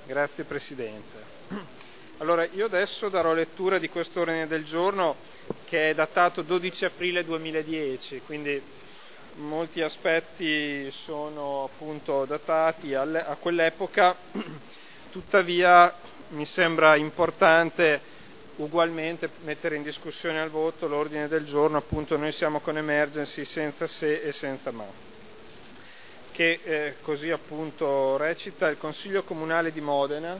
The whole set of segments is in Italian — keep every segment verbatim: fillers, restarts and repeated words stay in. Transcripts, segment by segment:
Grazie Presidente. Allora, io adesso darò lettura di questo ordine del giorno che è datato dodici aprile duemiladieci, quindi molti aspetti sono appunto datati a quell'epoca, tuttavia mi sembra importante ugualmente mettere in discussione al voto l'ordine del giorno, appunto noi siamo con Emergency senza se e senza ma, che eh, così appunto recita: il Consiglio Comunale di Modena,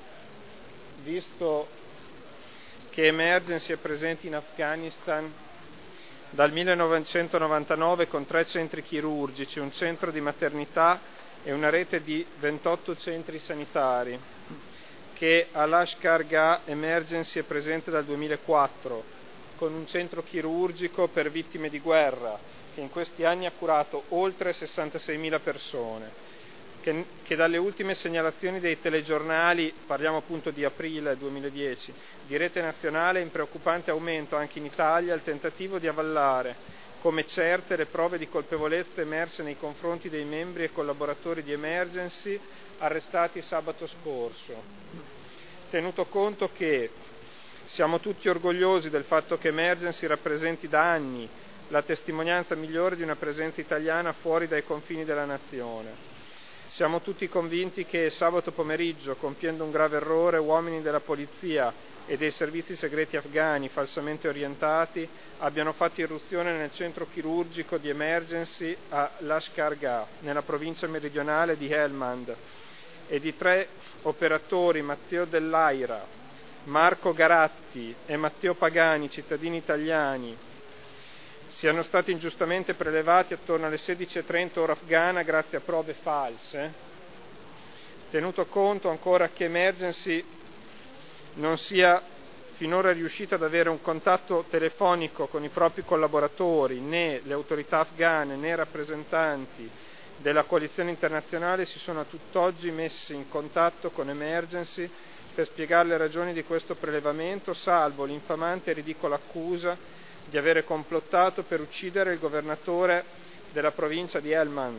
visto che Emergency è presente in Afghanistan dal millenovecentonovantanove con tre centri chirurgici, un centro di maternità e una rete di ventotto centri sanitari, che a Lashkar Gah Emergency è presente dal duemilaquattro con un centro chirurgico per vittime di guerra che in questi anni ha curato oltre sessantaseimila persone, che, che dalle ultime segnalazioni dei telegiornali, parliamo appunto di aprile duemiladieci, di Rete Nazionale, in preoccupante aumento anche in Italia il tentativo di avallare come certe le prove di colpevolezza emerse nei confronti dei membri e collaboratori di Emergency arrestati sabato scorso. Tenuto conto che siamo tutti orgogliosi del fatto che Emergency rappresenti da anni la testimonianza migliore di una presenza italiana fuori dai confini della nazione. Siamo tutti convinti che sabato pomeriggio, compiendo un grave errore, uomini della polizia e dei servizi segreti afghani falsamente orientati abbiano fatto irruzione nel centro chirurgico di Emergency a Lashkar Gah, nella provincia meridionale di Helmand, e di tre operatori, Matteo Dell'Aira, Marco Garatti e Matteo Pagani, cittadini italiani, siano stati ingiustamente prelevati attorno alle sedici e trenta ora afghana grazie a prove false, tenuto conto ancora che Emergency non sia finora riuscita ad avere un contatto telefonico con i propri collaboratori, né le autorità afghane né rappresentanti della coalizione internazionale si sono a tutt'oggi messi in contatto con Emergency per spiegare le ragioni di questo prelevamento, salvo l'infamante e ridicola accusa di avere complottato per uccidere il governatore della provincia di Helmand.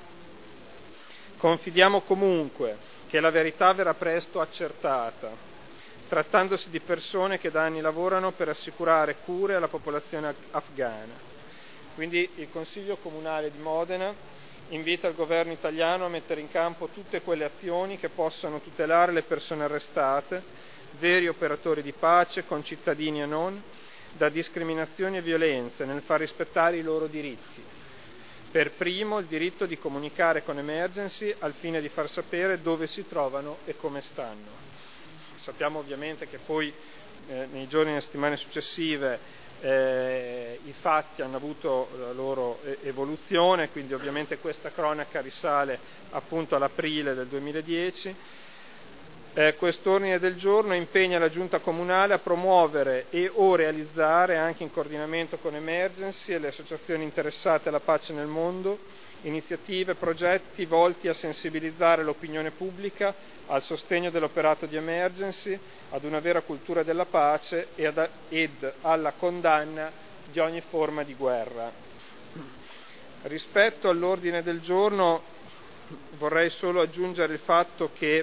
Confidiamo comunque che la verità verrà presto accertata, trattandosi di persone che da anni lavorano per assicurare cure alla popolazione afghana. Quindi il Consiglio Comunale di Modena invita il governo italiano a mettere in campo tutte quelle azioni che possano tutelare le persone arrestate, veri operatori di pace, concittadini e non, da discriminazioni e violenze nel far rispettare i loro diritti. Per primo il diritto di comunicare con Emergency al fine di far sapere dove si trovano e come stanno. Sappiamo ovviamente che poi eh, nei giorni e nelle settimane successive eh, i fatti hanno avuto la loro evoluzione, quindi ovviamente questa cronaca risale appunto all'aprile del duemiladieci. Eh, quest'ordine del giorno impegna la Giunta Comunale a promuovere e o realizzare, anche in coordinamento con Emergency e le associazioni interessate alla pace nel mondo, iniziative e progetti volti a sensibilizzare l'opinione pubblica al sostegno dell'operato di Emergency, ad una vera cultura della pace e ad, ed alla condanna di ogni forma di guerra. Rispetto all'ordine del giorno vorrei solo aggiungere il fatto che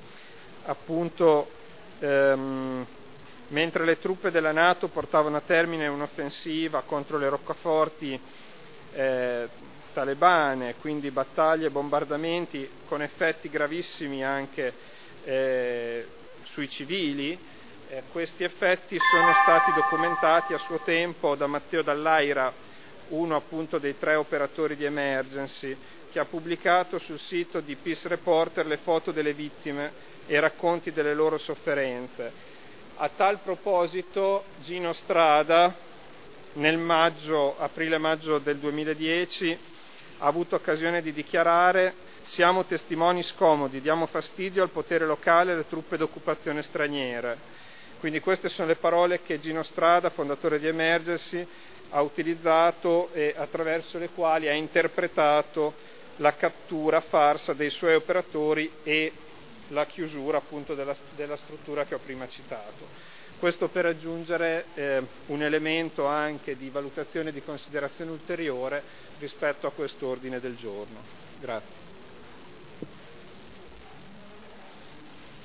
appunto ehm, mentre le truppe della NATO portavano a termine un'offensiva contro le roccaforti eh, talebane, quindi battaglie e bombardamenti con effetti gravissimi anche eh, sui civili, eh, questi effetti sono stati documentati a suo tempo da Matteo Dell'Aira, uno appunto dei tre operatori di Emergency, che ha pubblicato sul sito di Peace Reporter le foto delle vittime e racconti delle loro sofferenze. A tal proposito Gino Strada nel maggio, aprile-maggio del duemiladieci ha avuto occasione di dichiarare: siamo testimoni scomodi, diamo fastidio al potere locale e alle truppe d'occupazione straniere. Quindi queste sono le parole che Gino Strada, fondatore di Emergency, ha utilizzato e attraverso le quali ha interpretato la cattura farsa dei suoi operatori e la chiusura appunto della, della struttura che ho prima citato. Questo per aggiungere eh, un elemento anche di valutazione e di considerazione ulteriore rispetto a questo ordine del giorno. Grazie.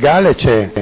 legale c'è.